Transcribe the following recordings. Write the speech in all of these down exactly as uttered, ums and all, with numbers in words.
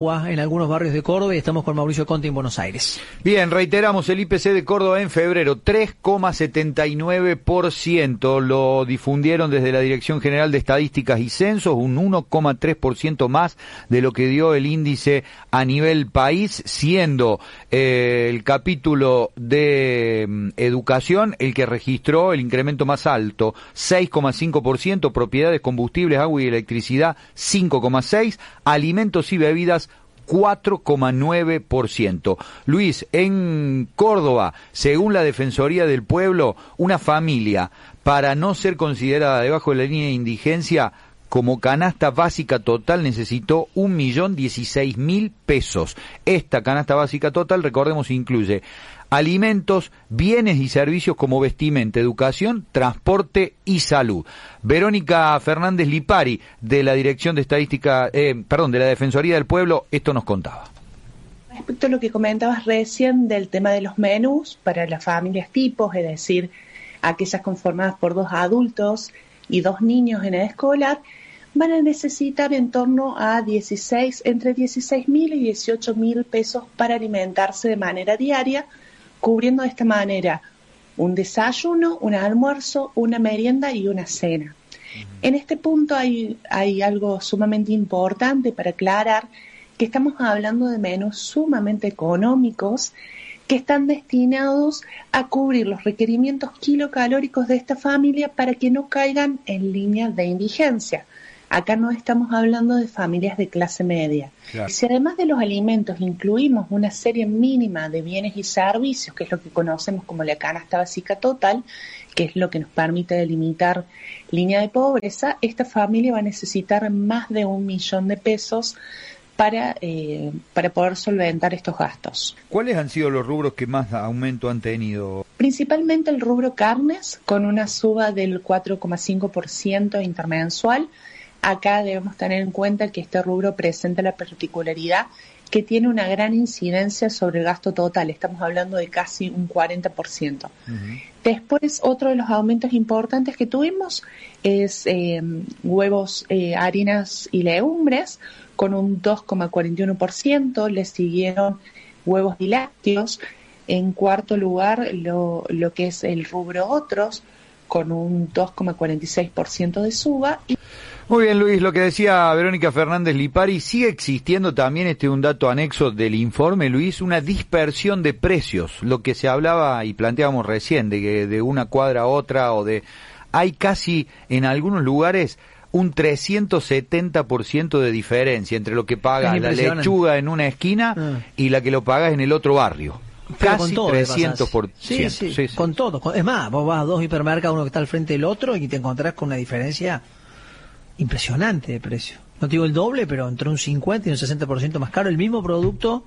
en algunos barrios de Córdoba y estamos con Mauricio Conte en Buenos Aires. Bien, reiteramos el I P C de Córdoba en febrero, tres coma setenta y nueve por ciento, lo difundieron desde la Dirección General de Estadísticas y Censos, un uno coma tres por ciento más de lo que dio el índice a nivel país, siendo eh, el capítulo de mm, educación el que registró el incremento más alto, seis coma cinco por ciento, propiedades, combustibles, agua y electricidad, cinco coma seis por ciento, alimentos y bebidas, cuatro coma nueve por ciento. Luis, en Córdoba, según la Defensoría del Pueblo, una familia, para no ser considerada debajo de la línea de indigencia, como canasta básica total necesitó un millón dieciséis mil pesos. Esta canasta básica total, recordemos, incluye alimentos, bienes y servicios como vestimenta, educación, transporte y salud. Verónica Fernández Lipari, de la Dirección de Estadística, eh, perdón, de la Defensoría del Pueblo, esto nos contaba. Respecto a lo que comentabas recién del tema de los menús para las familias tipos, es decir, aquellas conformadas por dos adultos y dos niños en edad escolar, van a necesitar en torno a dieciséis, entre dieciséis mil y dieciocho mil pesos para alimentarse de manera diaria, cubriendo de esta manera un desayuno, un almuerzo, una merienda y una cena. Uh-huh. En este punto hay, hay algo sumamente importante para aclarar, que estamos hablando de menús sumamente económicos que están destinados a cubrir los requerimientos kilocalóricos de esta familia para que no caigan en línea de indigencia. Acá no estamos hablando de familias de clase media. Claro. Si además de los alimentos incluimos una serie mínima de bienes y servicios, que es lo que conocemos como la canasta básica total, que es lo que nos permite delimitar línea de pobreza, esta familia va a necesitar más de un millón de pesos para, eh, para poder solventar estos gastos. ¿Cuáles han sido los rubros que más aumento han tenido? Principalmente el rubro carnes, con una suba del cuatro coma cinco por ciento intermensual. Acá debemos tener en cuenta que este rubro presenta la particularidad que tiene una gran incidencia sobre el gasto total. Estamos hablando de casi un cuarenta por ciento. Uh-huh. Después, otro de los aumentos importantes que tuvimos es eh, huevos, eh, harinas y legumbres, con un dos coma cuarenta y uno por ciento. Le siguieron huevos y lácteos. En cuarto lugar, lo, lo que es el rubro otros, con un dos coma cuarenta y seis por ciento de suba. Y muy bien, Luis, lo que decía Verónica Fernández Lipari, sigue existiendo también, este un dato anexo del informe, Luis, una dispersión de precios, lo que se hablaba y planteábamos recién, de que de una cuadra a otra, o de, hay casi en algunos lugares un trescientos setenta por ciento de diferencia entre lo que paga la lechuga en una esquina ah. y la que lo pagas en el otro barrio. Pero Casi con todo trescientos por ciento. Sí, sí, sí, sí. Con todo. Con, es más, vos vas a dos hipermercados, uno que está al frente del otro, y te encontrás con una diferencia impresionante de precio. No te digo el doble, pero entre un cincuenta y un sesenta por ciento más caro el mismo producto,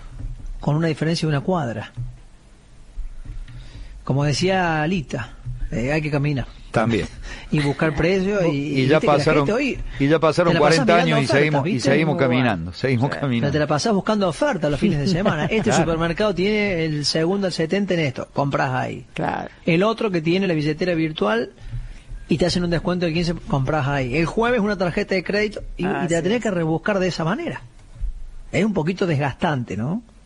con una diferencia de una cuadra. Como decía Alita, eh, hay que caminar. También. Y buscar precios y, y, ya pasaron, hoy, y ya pasaron cuarenta años ofertas, y seguimos ¿viste? y seguimos Muy caminando, bueno. seguimos sí. caminando. Te la pasás buscando ofertas los fines de semana. Este claro. supermercado tiene el segundo al setenta en esto, compras ahí. Claro. El otro que tiene la billetera virtual y te hacen un descuento de quince, compras ahí. El jueves una tarjeta de crédito y, ah, y te sí. la tenés que rebuscar de esa manera. Es un poquito desgastante, ¿no?